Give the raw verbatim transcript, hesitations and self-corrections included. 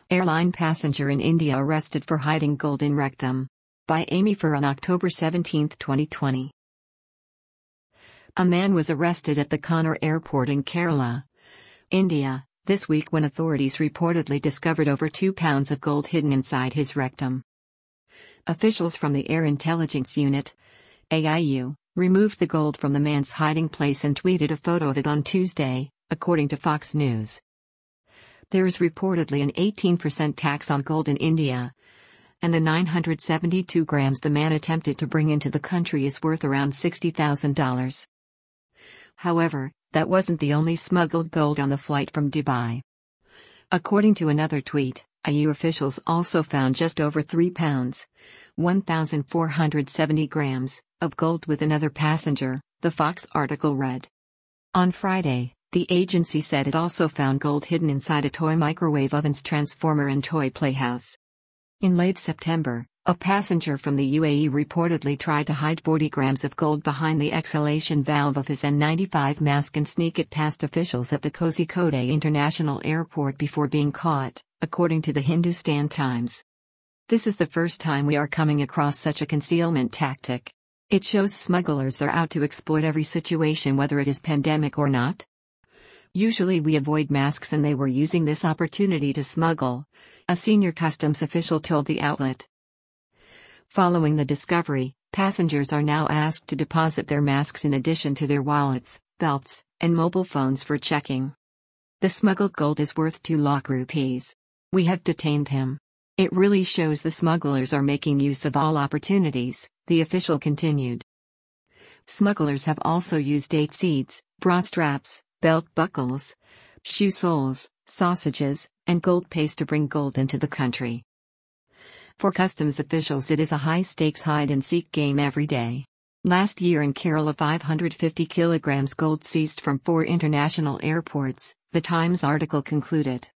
Airline passenger in India arrested for hiding gold in rectum. By Amy Fur on October seventeenth, twenty twenty. A man was arrested at the Kannur airport in Kerala, India, this week when authorities reportedly discovered over two pounds of gold hidden inside his rectum. Officials from the Air Intelligence Unit, A I U, removed the gold from the man's hiding place and tweeted a photo of it on Tuesday, according to Fox News. There is reportedly an eighteen percent tax on gold in India, and the nine hundred seventy-two grams the man attempted to bring into the country is worth around sixty thousand dollars. However, that wasn't the only smuggled gold on the flight from Dubai. According to another tweet, I U officials also found just over three pounds, one thousand four hundred seventy grams, of gold with another passenger, the Fox article read. On Friday, the agency said it also found gold hidden inside a toy microwave oven's transformer and toy playhouse. In late September, a passenger from the U A E reportedly tried to hide forty grams of gold behind the exhalation valve of his N ninety-five mask and sneak it past officials at the Kozhikode International Airport before being caught, according to the Hindustan Times. This is the first time we are coming across such a concealment tactic. It shows smugglers are out to exploit every situation, whether it is pandemic or not. Usually we avoid masks and they were using this opportunity to smuggle, a senior customs official told the outlet. Following the discovery, passengers are now asked to deposit their masks in addition to their wallets, belts, and mobile phones for checking. The smuggled gold is worth two lakh rupees. We have detained him. It really shows the smugglers are making use of all opportunities, the official continued. Smugglers have also used date seeds, bra straps, belt buckles, shoe soles, sausages, and gold paste to bring gold into the country. For customs officials, it is a high-stakes hide-and-seek game every day. Last year in Kerala, five hundred fifty kilograms gold seized from four international airports, the Times article concluded.